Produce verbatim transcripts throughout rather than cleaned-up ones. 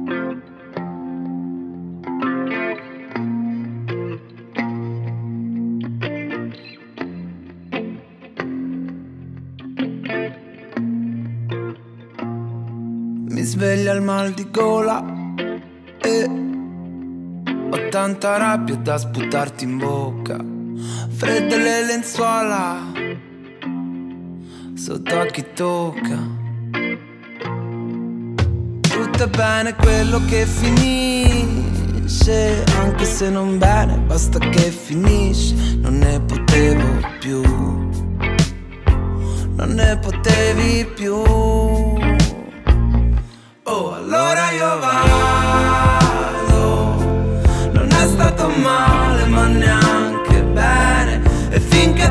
Mi sveglia il mal di gola e ho tanta rabbia da sputarti in bocca. Fredde le lenzuola sotto a chi tocca. Tutto è bene quello che finisce, anche se non bene, basta che finisce. Non ne potevo più, non ne potevi più. Oh, allora io vado. Non è stato male ma neanche bene, e finché è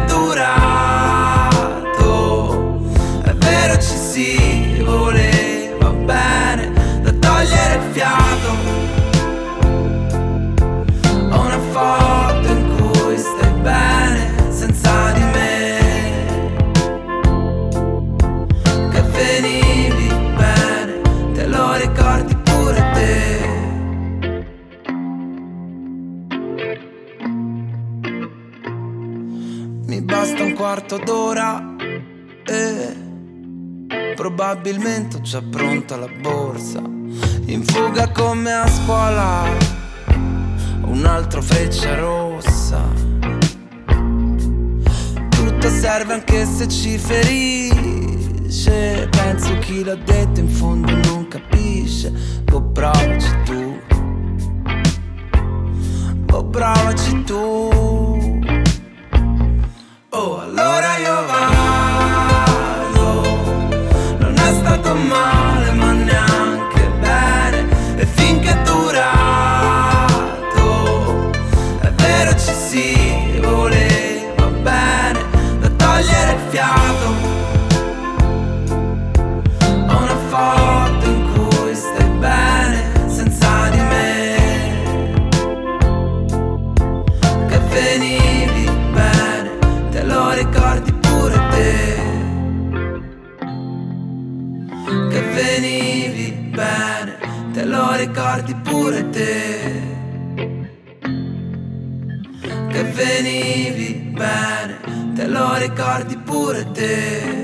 durato, è vero ci si voleva bene, da togliere il fiato. Ho una foto in cui stai bene senza di me, che venivi bene, te lo ricordi pure te. Mi basta un quarto d'ora e probabilmente ho già pronta la borsa. In fuga come a scuola, un altro Freccia Rossa. Tutto serve anche se ci ferisce. Penso chi l'ha detto in fondo non capisce. Oh, provaci tu, oh, provaci tu. Oh, allora io vado. Non è stato male ma neanche bene, e finché è durato, è vero ci si voleva bene, da togliere il fiato. Ho una foto in cui stai bene senza di me, che venivi bene, te lo ricordi pure te, che venivi bene, te lo ricordi pure te, che venivi bene, te lo ricordi pure te.